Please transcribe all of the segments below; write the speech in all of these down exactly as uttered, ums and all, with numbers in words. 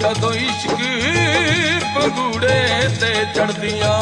जदों इश्क पंगूड़े ते चढ़दियां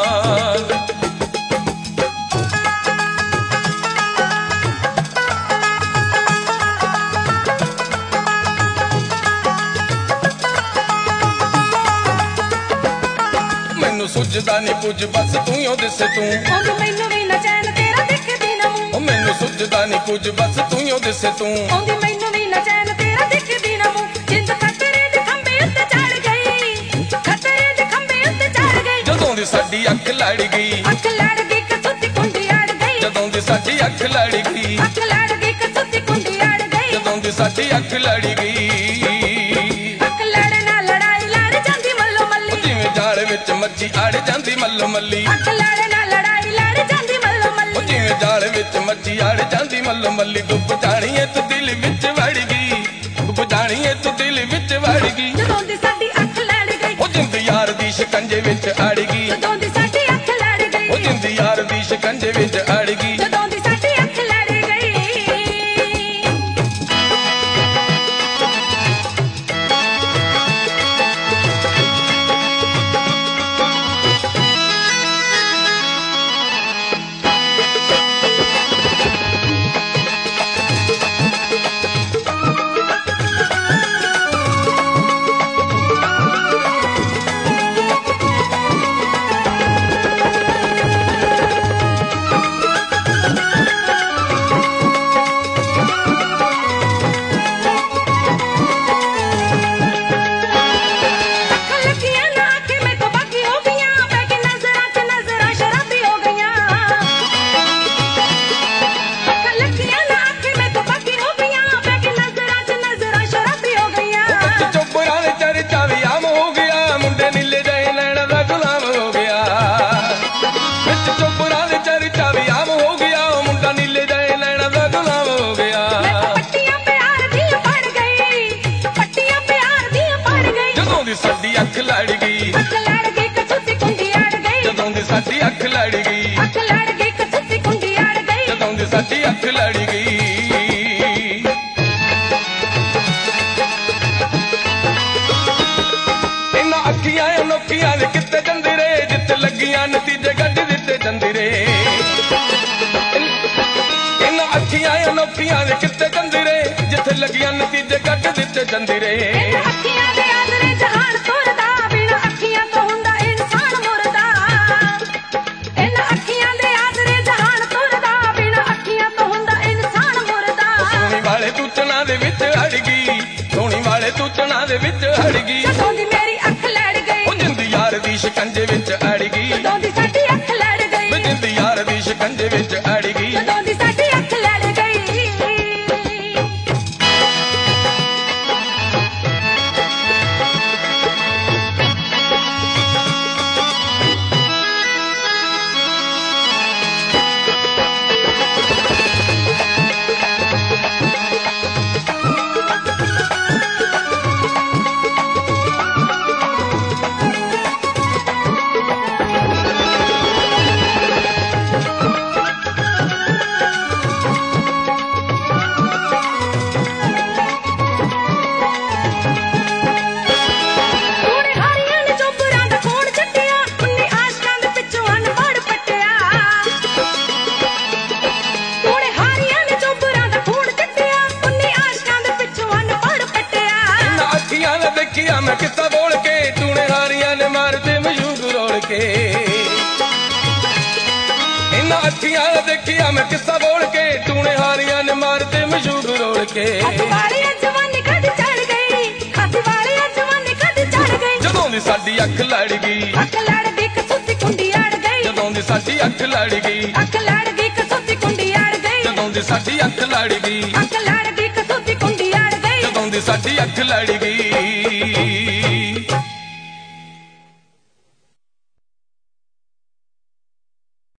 मैनू सुझदा नहीं कुछ बस तू ही दिसे तू मैनू भी ना चैन तेरा दिखदी ना मूं मैनू सुझदा नहीं कुछ बस तू ही दिसे तू मैनू भी ना चैन तेरा दिखदी ना मूं जिंद खतरे दे खंबे उत्ते चढ़ गई खतरे दे खंबे उत्ते चढ़ गई जदों दी साडी अख लड़ गई अख लड़ गई कसुती कुंडी अड़ गई जदों दी साडी अख लड़ गई अख लड़ गई कसुती कुंडी अड़ गई जदों दी साडी अख लड़ गई अख लड़ ना लड़ाई लड़ जांदी मल्लो मल्ली जिवें जाल विच मच्छी अड़ जांदी मल्लो मल्ली अख लड़ ना लड़ाई लड़ जांदी मल्लो मल्ली जिवें जाल विच मच्छी अड़ जांदी मल्लो मल्ली डुब जानी ऐ तू दिल विच वड़ गई डुब जानी ऐ तू दिल विच वड़ गई जदों दी साडी अख लड़ गई ओ जिंद यार दी शिकंजे विच अड़ गई जदों दी साडी अख लड़ गई ओ जिंद यार दी शिकंजे विच अड़ गई जदों दी साडी अख लड़ गई साडी अख लड़ गई अख लड़ गई कसुती कुंडी अड़ गई जदों दी साडी अख लड़ गई अख लड़ गई कसुती कुंडी अड़ गई जदों दी साडी अख लड़ गई इन्हां अखियां अनोखियां दे किते जंदी रे जिथे लगियां नतीजे कढ दिते जंदी रे इन्हां अखियां अनोखियां दे किते जंदी रे जिथे लगियां नतीजे कढ दिते जंदी रे अखियां दे आदरे जहान तुरदा बिना अखियां तो हुंदा इंसान मुर्दा इन्हां अखियां दे आदरे जहान तुरदा बिना अखियां तो हुंदा इंसान मुर्दा सोनी वाले तू चना दे विच अड़ गई सोनी वाले तू चना दे विच अड़ गई जदों दी मेरी अख लड़ गई ओ जिंद यार दी शिकंजे विच अड़ गई जदों दी साडी अख लड़ गई जिंद यार दी शिकंजे विच अड़ गई जदों दी साडी अख लड़ गई मैं किस्सा बोल के तूने हारियां ने मारते मयूग रोल के इन्हां अखियां देखिया मैं किस्सा बोल के तूने हारियां ने मारते मयूग रोल के जदों दी साडी अख लड़ गई अख लड़ गई कसुती कुंडी अड़ गई जदों दी साडी अख लड़ गई अख लड़ गई कसुती कुंडी अड़ गई जदों दी साडी अख लड़ गई अख लड़ गई कसुती कुंडी अड़ गई जदों दी साडी अख लड़ गई